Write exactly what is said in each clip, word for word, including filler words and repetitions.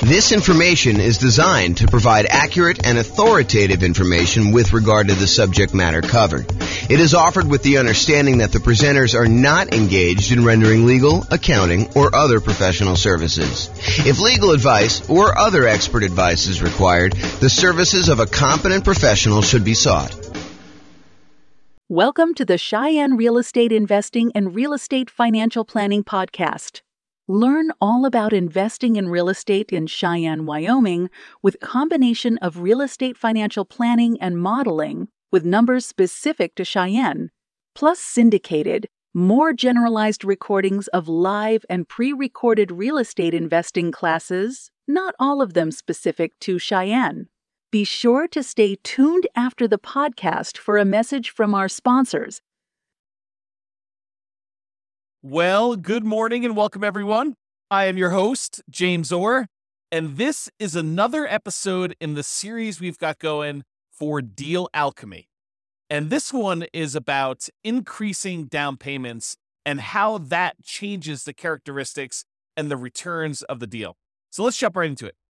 This information is designed to provide accurate and authoritative information with regard to the subject matter covered. It is offered with the understanding that the presenters are not engaged in rendering legal, accounting, or other professional services. If legal advice or other expert advice is required, the services of a competent professional should be sought. Welcome to the Cheyenne Real Estate Investing and Real Estate Financial Planning Podcast. Learn all about investing in real estate in Cheyenne, Wyoming, with a combination of real estate financial planning and modeling with numbers specific to Cheyenne, plus syndicated, more generalized recordings of live and pre-recorded real estate investing classes, not all of them specific to Cheyenne. Be sure to stay tuned after the podcast for a message from our sponsors. Well, good morning and welcome, everyone. I am your host, James Orr, and this is another episode in the series we've got going for Deal Alchemy. And this one is about increasing down payments and how that changes the characteristics and the returns of the deal. So let's jump right into it.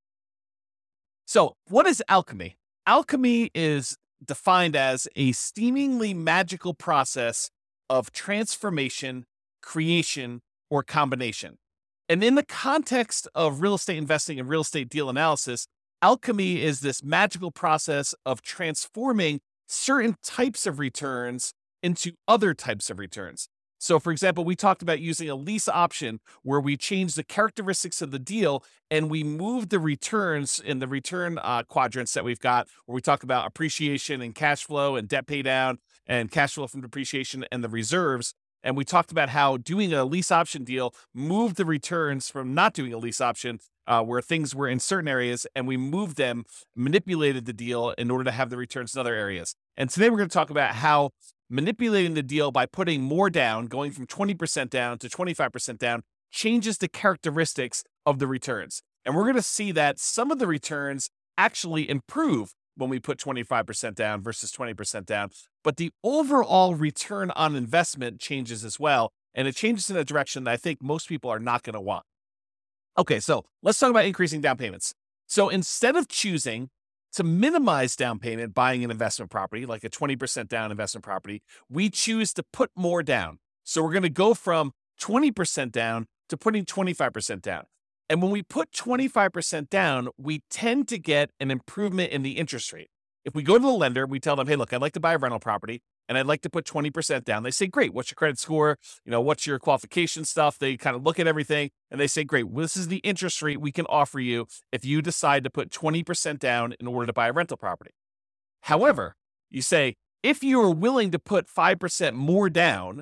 So, what is alchemy? Alchemy is defined as a seemingly magical process of transformation, creation, or combination. And in the context of real estate investing and real estate deal analysis, alchemy is this magical process of transforming certain types of returns into other types of returns. So, for example, we talked about using a lease option where we change the characteristics of the deal and we move the returns in the return uh, quadrants that we've got, where we talk about appreciation and cash flow and debt pay down and cash flow from depreciation and the reserves. And we talked about how doing a lease option deal moved the returns from not doing a lease option uh, where things were in certain areas, and we moved them, manipulated the deal in order to have the returns in other areas. And today we're going to talk about how manipulating the deal by putting more down, going from twenty percent down to twenty-five percent down, changes the characteristics of the returns. And we're going to see that some of the returns actually improve when we put twenty-five percent down versus twenty percent down. But the overall return on investment changes as well. And it changes in a direction that I think most people are not going to want. Okay, so let's talk about increasing down payments. So instead of choosing to minimize down payment buying an investment property, like a twenty percent down investment property, we choose to put more down. So we're going to go from twenty percent down to putting twenty-five percent down. And when we put twenty-five percent down, we tend to get an improvement in the interest rate. If we go to the lender, we tell them, hey, look, I'd like to buy a rental property and I'd like to put twenty percent down. They say, great, what's your credit score? You know, what's your qualification stuff? They kind of look at everything and they say, great, well, this is the interest rate we can offer you if you decide to put twenty percent down in order to buy a rental property. However, you say, if you are willing to put five percent more down,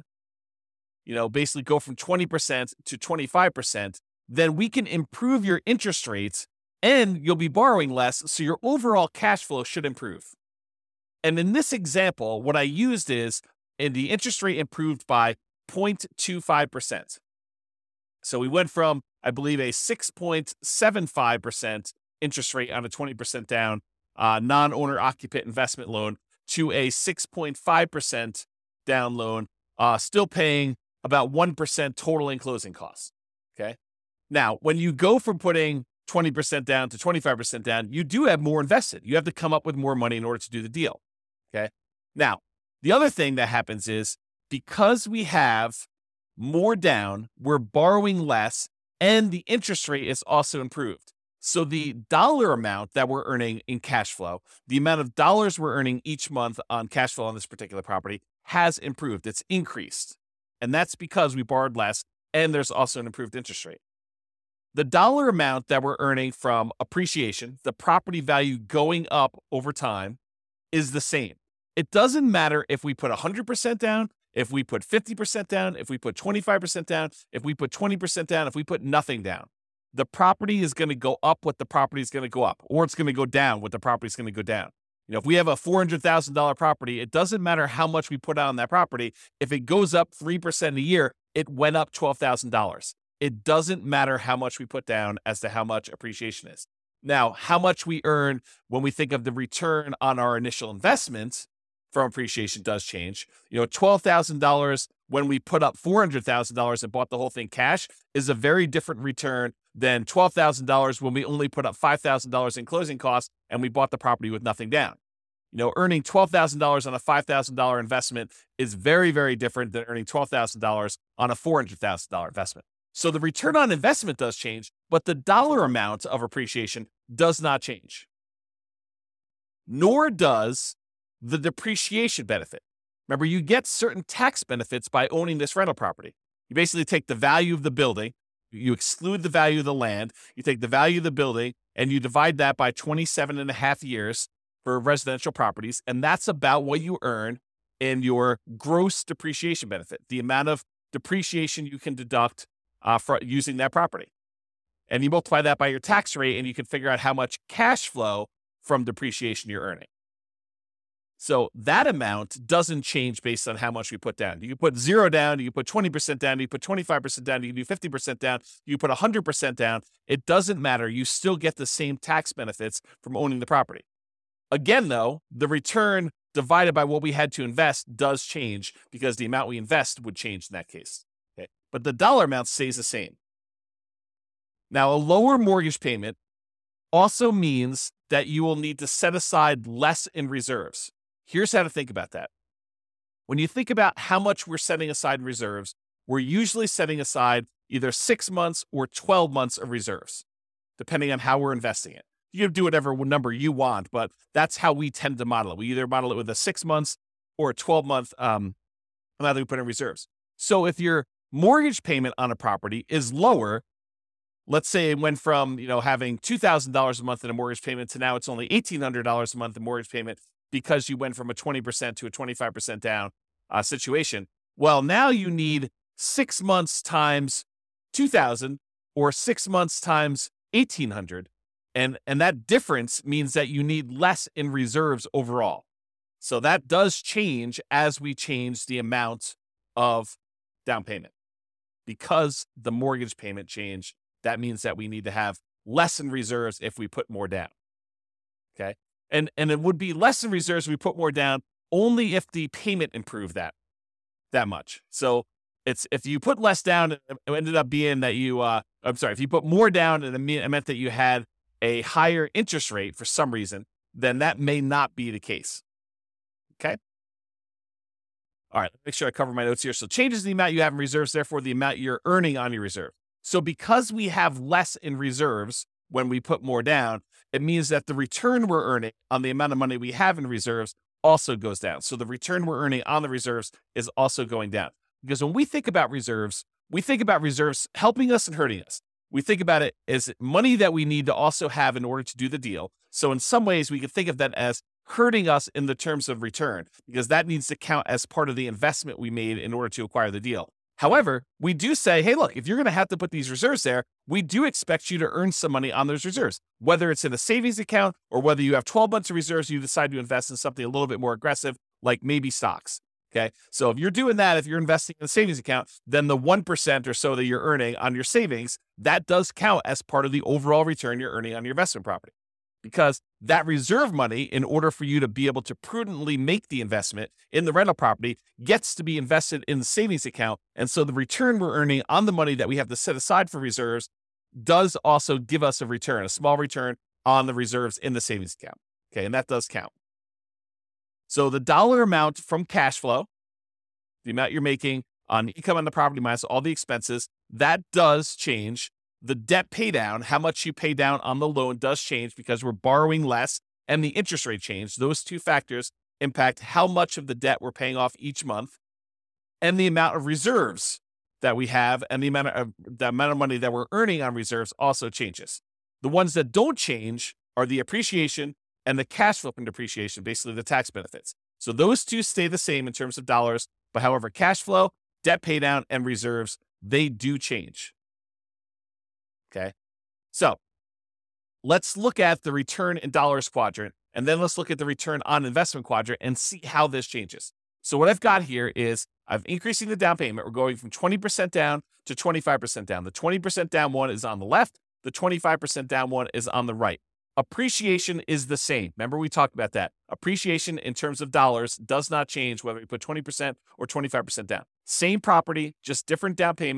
you know, basically go from twenty percent to twenty-five percent, then we can improve your interest rates and you'll be borrowing less, so your overall cash flow should improve. And in this example, what I used is, and the interest rate improved by zero point two five percent. So we went from, I believe, a six point seven five percent interest rate on a twenty percent down uh, non-owner occupant investment loan to a six point five percent down loan, uh, still paying about one percent total in closing costs. Okay. Now, when you go from putting twenty percent down to twenty-five percent down, you do have more invested. You have to come up with more money in order to do the deal. Okay. Now, the other thing that happens is because we have more down, we're borrowing less, and the interest rate is also improved. So the dollar amount that we're earning in cash flow, the amount of dollars we're earning each month on cash flow on this particular property has improved. It's increased. And that's because we borrowed less, and there's also an improved interest rate. The dollar amount that we're earning from appreciation, the property value going up over time, is the same. It doesn't matter if we put one hundred percent down, if we put fifty percent down, if we put twenty-five percent down, if we put twenty percent down, if we put nothing down. The property is going to go up what the property is going to go up, or it's going to go down what the property is going to go down. You know, if we have a four hundred thousand dollars property, it doesn't matter how much we put out on that property. If it goes up three percent a year, it went up twelve thousand dollars. It doesn't matter how much we put down as to how much appreciation is. Now, how much we earn when we think of the return on our initial investment from appreciation does change. You know, twelve thousand dollars when we put up four hundred thousand dollars and bought the whole thing cash is a very different return than twelve thousand dollars when we only put up five thousand dollars in closing costs and we bought the property with nothing down. You know, earning twelve thousand dollars on a five thousand dollars investment is very, very different than earning twelve thousand dollars on a four hundred thousand dollars investment. So the return on investment does change, but the dollar amount of appreciation does not change. Nor does the depreciation benefit. Remember, you get certain tax benefits by owning this rental property. You basically take the value of the building, you exclude the value of the land, you take the value of the building, and you divide that by twenty-seven and a half years for residential properties, and that's about what you earn in your gross depreciation benefit, the amount of depreciation you can deduct uh, for using that property. And you multiply that by your tax rate, and you can figure out how much cash flow from depreciation you're earning. So that amount doesn't change based on how much we put down. You can put zero down, you can put twenty percent down, you can put twenty-five percent down, you can do fifty percent down, you can put one hundred percent down. It doesn't matter. You still get the same tax benefits from owning the property. Again, though, the return divided by what we had to invest does change because the amount we invest would change in that case. Okay? But the dollar amount stays the same. Now, a lower mortgage payment also means that you will need to set aside less in reserves. Here's how to think about that. When you think about how much we're setting aside in reserves, we're usually setting aside either six months or twelve months of reserves, depending on how we're investing it. You can do whatever number you want, but that's how we tend to model it. We either model it with a six months or a twelve month um, amount that we put in reserves. So if your mortgage payment on a property is lower, let's say it went from, you know, having two thousand dollars a month in a mortgage payment to now it's only eighteen hundred dollars a month in mortgage payment because you went from a twenty percent to a twenty-five percent down uh, situation. Well, now you need six months times two thousand or six months times eighteen hundred. And, and that difference means that you need less in reserves overall. So that does change as we change the amount of down payment. Because the mortgage payment changed, that means that we need to have less in reserves if we put more down. Okay. And, and it would be less in reserves if we put more down only if the payment improved that, that much. So it's, if you put less down, it ended up being that you, uh, I'm sorry, if you put more down and it meant that you had a higher interest rate for some reason, then that may not be the case. Okay. All right. Make sure I cover my notes here. So changes the amount you have in reserves, therefore the amount you're earning on your reserve. So because we have less in reserves when we put more down, it means that the return we're earning on the amount of money we have in reserves also goes down. So the return we're earning on the reserves is also going down. Because when we think about reserves, we think about reserves helping us and hurting us. We think about it as money that we need to also have in order to do the deal. So in some ways, we can think of that as hurting us in the terms of return, because that needs to count as part of the investment we made in order to acquire the deal. However, we do say, hey, look, if you're going to have to put these reserves there, we do expect you to earn some money on those reserves, whether it's in a savings account or whether you have twelve months of reserves, you decide to invest in something a little bit more aggressive, like maybe stocks. Okay. So if you're doing that, if you're investing in a savings account, then the one percent or so that you're earning on your savings, that does count as part of the overall return you're earning on your investment property. Because that reserve money, in order for you to be able to prudently make the investment in the rental property, gets to be invested in the savings account. And so the return we're earning on the money that we have to set aside for reserves does also give us a return, a small return on the reserves in the savings account. Okay. And that does count. So the dollar amount from cash flow, the amount you're making on income on the property minus all the expenses, that does change. The debt pay down, how much you pay down on the loan, does change because we're borrowing less, and the interest rate change. Those two factors impact how much of the debt we're paying off each month, and the amount of reserves that we have, and the amount of the amount of money that we're earning on reserves also changes. The ones that don't change are the appreciation and the cash flow from depreciation, basically the tax benefits. So those two stay the same in terms of dollars, but however, cash flow, debt pay down, and reserves, they do change. Okay. So let's look at the return in dollars quadrant, and then let's look at the return on investment quadrant and see how this changes. So what I've got here is I'm increasing the down payment. We're going from twenty percent down to twenty-five percent down. The twenty percent down one is on the left. The twenty-five percent down one is on the right. Appreciation is the same. Remember, we talked about that. Appreciation in terms of dollars does not change whether we put twenty percent or twenty-five percent down. Same property, just different down payments.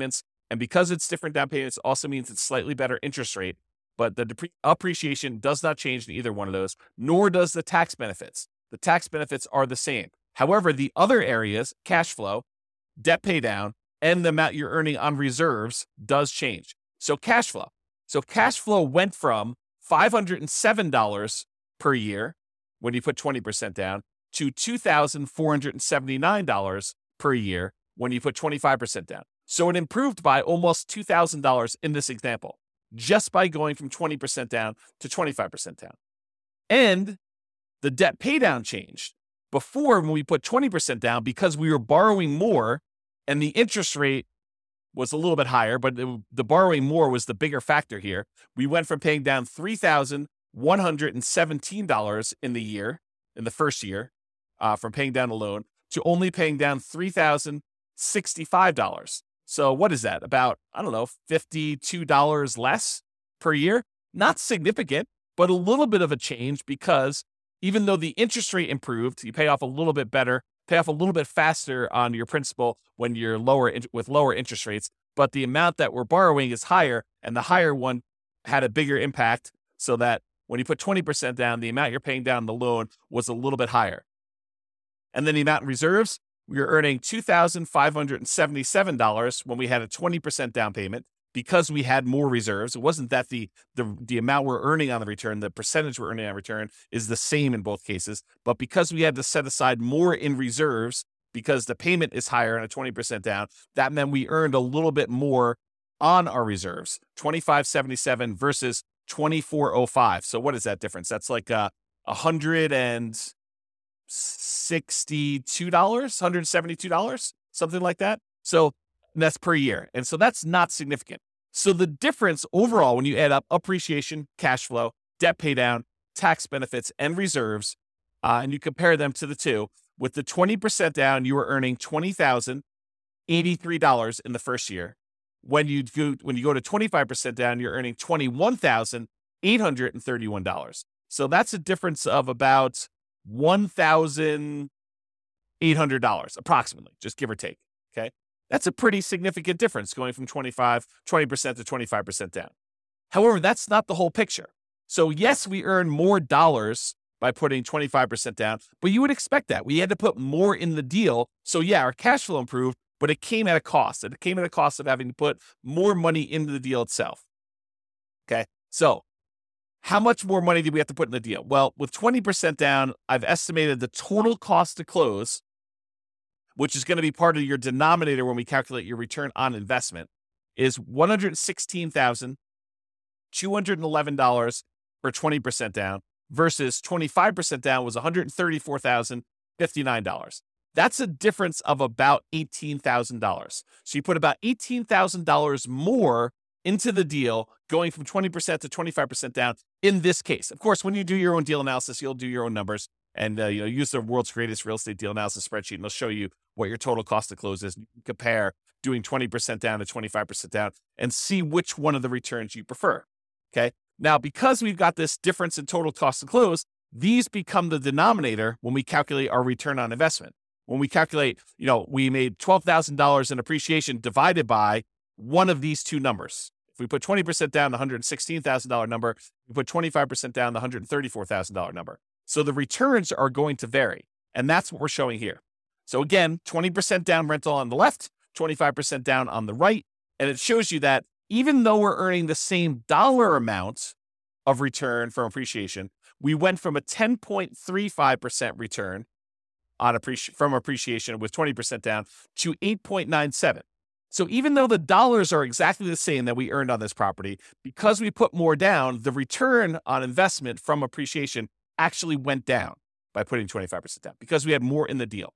And because it's different down payments, also means it's slightly better interest rate, but the depre- appreciation does not change in either one of those, nor does the tax benefits. The tax benefits are the same. However, the other areas, cash flow, debt pay down, and the amount you're earning on reserves does change. So cash flow. So cash flow went from five hundred seven dollars per year when you put twenty percent down to two thousand four hundred seventy-nine dollars per year when you put twenty-five percent down. So it improved by almost two thousand dollars in this example, just by going from twenty percent down to twenty-five percent down. And the debt pay down changed. Before, when we put twenty percent down, because we were borrowing more and the interest rate was a little bit higher, but it, the borrowing more was the bigger factor here. We went from paying down three thousand one hundred seventeen dollars in the year, in the first year, uh, from paying down a loan, to only paying down three thousand sixty-five dollars. So what is that? About, I don't know, fifty-two dollars less per year? Not significant, but a little bit of a change, because even though the interest rate improved, you pay off a little bit better, pay off a little bit faster on your principal when you're lower with lower interest rates, but the amount that we're borrowing is higher, and the higher one had a bigger impact, so that when you put twenty percent down, the amount you're paying down the loan was a little bit higher. And then the amount in reserves, we were earning two thousand five hundred seventy-seven dollars when we had a twenty percent down payment, because we had more reserves. It wasn't that the, the, the amount we're earning on the return, the percentage we're earning on return is the same in both cases, but because we had to set aside more in reserves because the payment is higher on a twenty percent down, that meant we earned a little bit more on our reserves, twenty-five seventy-seven versus twenty-four oh five. So what is that difference? That's like uh, one hundred sixty-two dollars, one hundred seventy-two dollars, something like that. So that's per year. And so that's not significant. So the difference overall, when you add up appreciation, cash flow, debt pay down, tax benefits, and reserves, uh, and you compare them to the two, with the twenty percent down, you were earning twenty thousand eighty-three dollars in the first year. When you go, when you go to twenty-five percent down, you're earning twenty-one thousand eight hundred thirty-one dollars. So that's a difference of about one thousand eight hundred dollars approximately, just give or take. Okay. That's a pretty significant difference, going from twenty-five, twenty percent to twenty-five percent down. However, that's not the whole picture. So yes, we earn more dollars by putting twenty-five percent down, but you would expect that. We had to put more in the deal. So yeah, our cash flow improved, but it came at a cost. It came at a cost of having to put more money into the deal itself. Okay. So how much more money did we have to put in the deal? Well, with twenty percent down, I've estimated the total cost to close, which is going to be part of your denominator when we calculate your return on investment, is one hundred sixteen thousand two hundred eleven dollars for twenty percent down, versus twenty-five percent down was one hundred thirty-four thousand fifty-nine dollars. That's a difference of about eighteen thousand dollars. So you put about eighteen thousand dollars more into the deal, going from twenty percent to twenty-five percent down in this case. Of course, when you do your own deal analysis, you'll do your own numbers and uh, you know, use the world's greatest real estate deal analysis spreadsheet, and they'll show you what your total cost to close is. You can compare doing twenty percent down to twenty-five percent down and see which one of the returns you prefer. Okay. Now, because we've got this difference in total cost to close, these become the denominator when we calculate our return on investment. When we calculate, you know, we made twelve thousand dollars in appreciation divided by one of these two numbers. If we put twenty percent down, the one hundred sixteen thousand dollars number, we put twenty-five percent down, the one hundred thirty-four thousand dollars number. So the returns are going to vary. And that's what we're showing here. So again, twenty percent down rental on the left, twenty-five percent down on the right. And it shows you that even though we're earning the same dollar amount of return from appreciation, we went from a ten point three five percent return on appreci- from appreciation with twenty percent down to eight point nine seven. So even though the dollars are exactly the same that we earned on this property, because we put more down, the return on investment from appreciation actually went down by putting twenty-five percent down because we had more in the deal.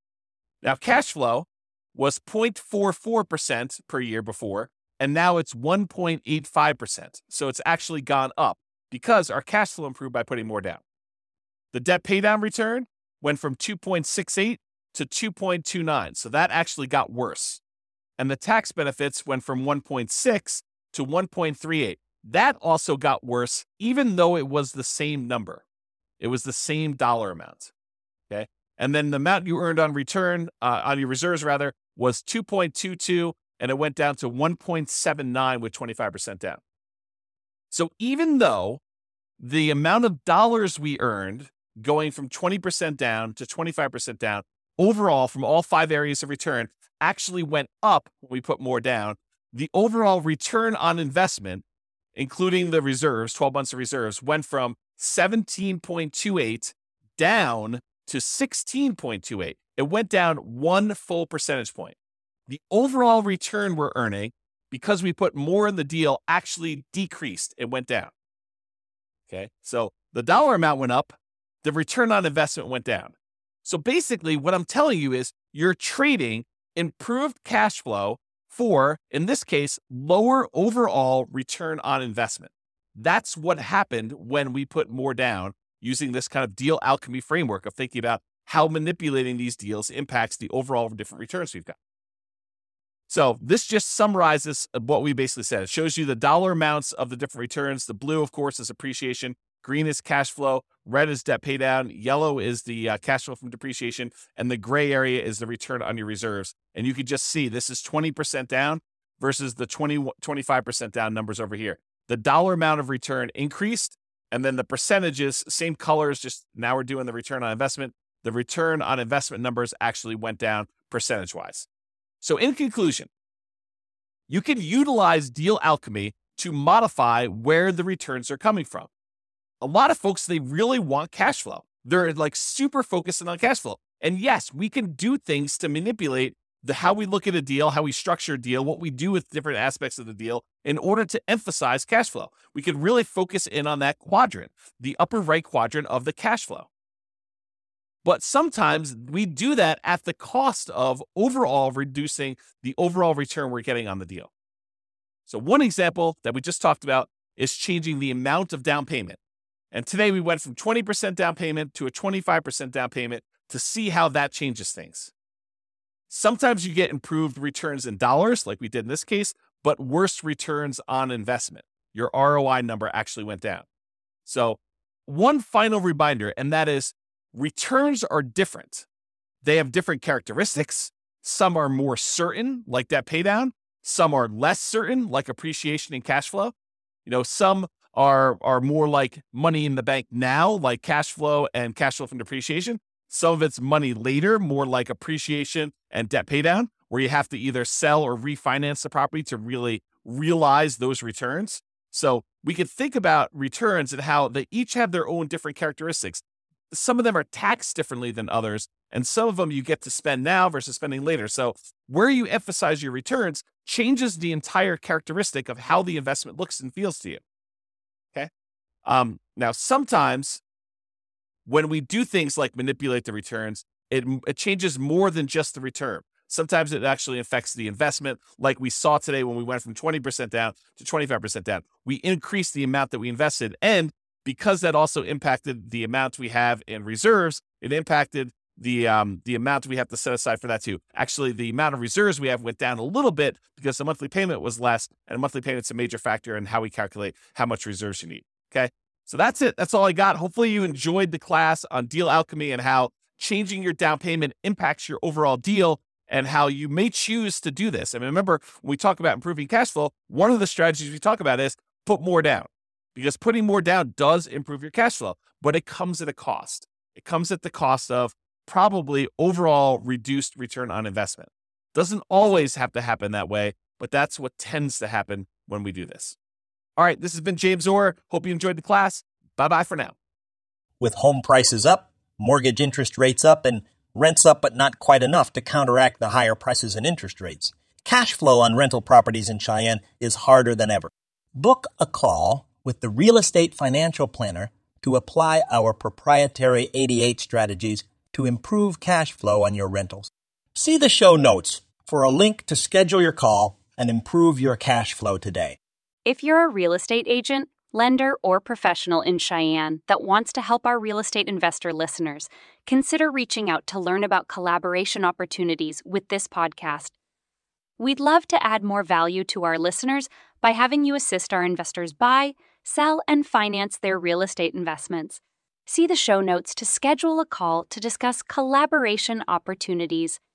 Now, cash flow was zero point four four percent per year before, and now it's one point eight five percent. So it's actually gone up because our cash flow improved by putting more down. The debt paydown return went from two point six eight to two point two nine. So that actually got worse. And the tax benefits went from one point six to one point three eight. That also got worse, even though it was the same number. It was the same dollar amount. Okay. And then the amount you earned on return, uh, on your reserves rather, was two point two two and it went down to one point seven nine with twenty-five percent down. So even though the amount of dollars we earned going from twenty percent down to twenty-five percent down, overall from all five areas of return actually went up when we put more down, the overall return on investment, including the reserves, twelve months of reserves, went from seventeen point two eight down to sixteen point two eight. It went down one full percentage point. The overall return we're earning, because we put more in the deal, actually decreased. It went down. Okay, so the dollar amount went up, the return on investment went down. So basically, what I'm telling you is you're trading improved cash flow for, in this case, lower overall return on investment. That's what happened when we put more down using this kind of deal alchemy framework of thinking about how manipulating these deals impacts the overall different returns we've got. So this just summarizes what we basically said. It shows you the dollar amounts of the different returns. The blue, of course, is appreciation. Green is cash flow. Red is debt pay down. Yellow is the uh, cash flow from depreciation. And the gray area is the return on your reserves. And you can just see this is twenty percent down versus the twenty, twenty-five percent down numbers over here. The dollar amount of return increased. And then the percentages, same colors, just now we're doing the return on investment. The return on investment numbers actually went down percentage-wise. So in conclusion, you can utilize deal alchemy to modify where the returns are coming from. A lot of folks, they really want cash flow. They're like super focused on cash flow. And yes, we can do things to manipulate the how we look at a deal, how we structure a deal, what we do with different aspects of the deal in order to emphasize cash flow. We could really focus in on that quadrant, the upper right quadrant of the cash flow. But sometimes we do that at the cost of overall reducing the overall return we're getting on the deal. So one example that we just talked about is changing the amount of down payment. And today we went from twenty percent down payment to a twenty-five percent down payment to see how that changes things. Sometimes you get improved returns in dollars, like we did in this case, but worse returns on investment. Your R O I number actually went down. So one final reminder, and that is returns are different. They have different characteristics. Some are more certain, like debt paydown. Some are less certain, like appreciation and cash flow. You know, some are, are more like money in the bank now, like cash flow and cash flow from depreciation. Some of it's money later, more like appreciation and debt paydown, where you have to either sell or refinance the property to really realize those returns. So we could think about returns and how they each have their own different characteristics. Some of them are taxed differently than others, and some of them you get to spend now versus spending later. So where you emphasize your returns changes the entire characteristic of how the investment looks and feels to you. Okay. Um, now, sometimes when we do things like manipulate the returns, it, it changes more than just the return. Sometimes it actually affects the investment, like we saw today when we went from twenty percent down to twenty-five percent down. We increased the amount that we invested, and because that also impacted the amount we have in reserves, it impacted the um, the amount we have to set aside for that too. Actually, the amount of reserves we have went down a little bit because the monthly payment was less, and a monthly payment's a major factor in how we calculate how much reserves you need. Okay, so that's it. That's all I got. Hopefully you enjoyed the class on deal alchemy and how changing your down payment impacts your overall deal and how you may choose to do this. And remember, when we talk about improving cash flow, one of the strategies we talk about is put more down. Because putting more down does improve your cash flow, but it comes at a cost. It comes at the cost of probably overall reduced return on investment. Doesn't always have to happen that way, but that's what tends to happen when we do this. All right, this has been James Orr. Hope you enjoyed the class. Bye-bye for now. With home prices up, mortgage interest rates up, and rents up but not quite enough to counteract the higher prices and interest rates, cash flow on rental properties in Cheyenne is harder than ever. Book a call with the Real Estate Financial Planner to apply our proprietary eighty-eight strategies to improve cash flow on your rentals. See the show notes for a link to schedule your call and improve your cash flow today. If you're a real estate agent, lender, or professional in Cheyenne that wants to help our real estate investor listeners, consider reaching out to learn about collaboration opportunities with this podcast. We'd love to add more value to our listeners by having you assist our investors buy, sell, and finance their real estate investments. See the show notes to schedule a call to discuss collaboration opportunities.